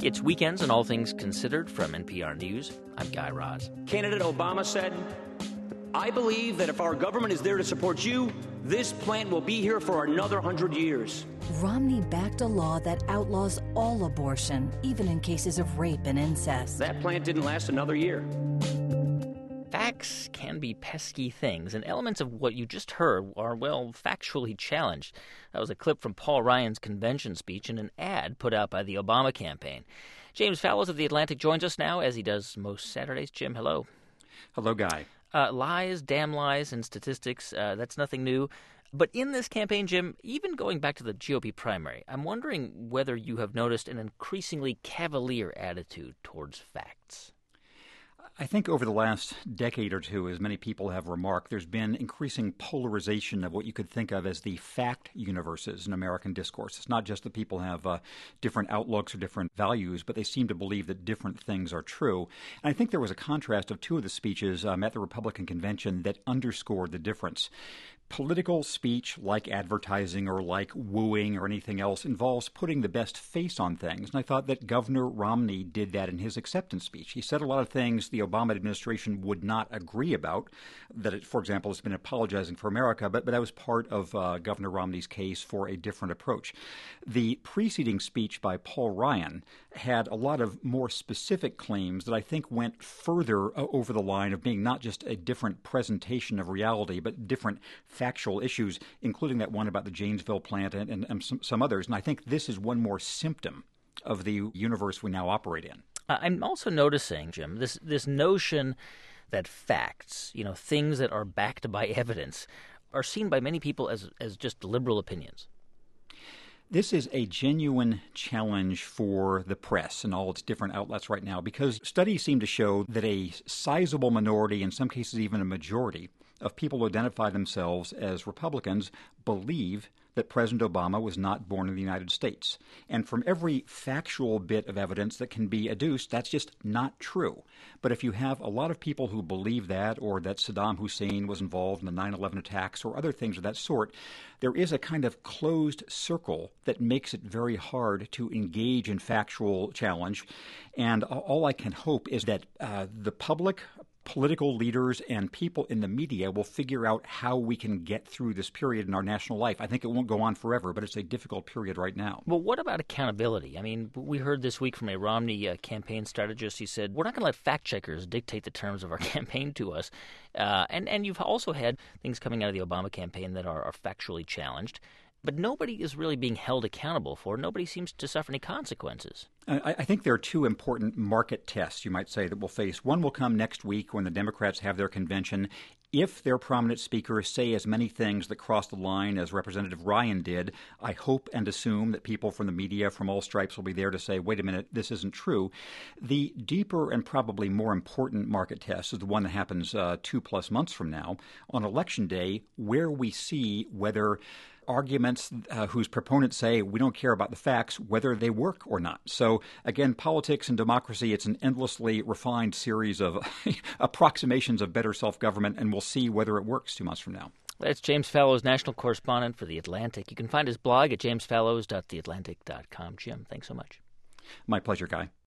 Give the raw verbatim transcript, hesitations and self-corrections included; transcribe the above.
It's Weekends and All Things Considered from N P R News. I'm Guy Raz. Candidate Obama said, "I believe that if our government is there to support you, this plant will be here for another hundred years." Romney backed a law that outlaws all abortion, even in cases of rape and incest. That plant didn't last another year. Facts can be pesky things, and elements of what you just heard are, well, factually challenged. That was a clip from Paul Ryan's convention speech in an ad put out by the Obama campaign. James Fallows of The Atlantic joins us now, as he does most Saturdays. Jim, hello. Hello, Guy. Uh, lies, damn lies, and statistics, uh, that's nothing new. But in this campaign, Jim, even going back to the G O P primary, I'm wondering whether you have noticed an increasingly cavalier attitude towards facts. I think over the last decade or two, as many people have remarked, there's been increasing polarization of what you could think of as the fact universes in American discourse. It's not just that people have uh, different outlooks or different values, but they seem to believe that different things are true. And I think there was a contrast of two of the speeches um, at the Republican convention that underscored the difference. Political speech, like advertising or like wooing or anything else, involves putting the best face on things. And I thought that Governor Romney did that in his acceptance speech. He said a lot of things the Obama administration would not agree about, that it, for example, has been apologizing for America, but, but that was part of uh, Governor Romney's case for a different approach. The preceding speech by Paul Ryan had a lot of more specific claims that I think went further uh, over the line of being not just a different presentation of reality, but different factual issues, including that one about the Janesville plant and, and, and some, some others. And I think this is one more symptom of the universe we now operate in. Uh, I'm also noticing, Jim, this this notion that facts, you know, things that are backed by evidence, are seen by many people as as just liberal opinions. This is a genuine challenge for the press and all its different outlets right now, because studies seem to show that a sizable minority, in some cases even a majority, of people who identify themselves as Republicans believe that President Obama was not born in the United States. And from every factual bit of evidence that can be adduced, that's just not true. But if you have a lot of people who believe that, or that Saddam Hussein was involved in the nine eleven attacks or other things of that sort, there is a kind of closed circle that makes it very hard to engage in factual challenge. And all I can hope is that uh, the public, political leaders, and people in the media will figure out how we can get through this period in our national life. I think it won't go on forever, but it's a difficult period right now. Well, what about accountability? I mean, we heard this week from a Romney uh, campaign strategist. He said, we're not going to let fact-checkers dictate the terms of our campaign to us. Uh, and, and you've also had things coming out of the Obama campaign that are, are factually challenged. But nobody is really being held accountable for it. Nobody seems to suffer any consequences. I, I think there are two important market tests, you might say, that we'll face. One will come next week when the Democrats have their convention. If their prominent speakers say as many things that cross the line as Representative Ryan did, I hope and assume that people from the media from all stripes will be there to say, wait a minute, this isn't true. The deeper and probably more important market test is the one that happens uh, two plus months from now on Election Day, where we see whether arguments uh, whose proponents say we don't care about the facts, whether they work or not. So, again, politics and democracy, it's an endlessly refined series of approximations of better self-government, and we'll see whether it works two months from now. That's James Fallows, national correspondent for The Atlantic. You can find his blog at james fallows dot the atlantic dot com. Jim, thanks so much. My pleasure, Guy.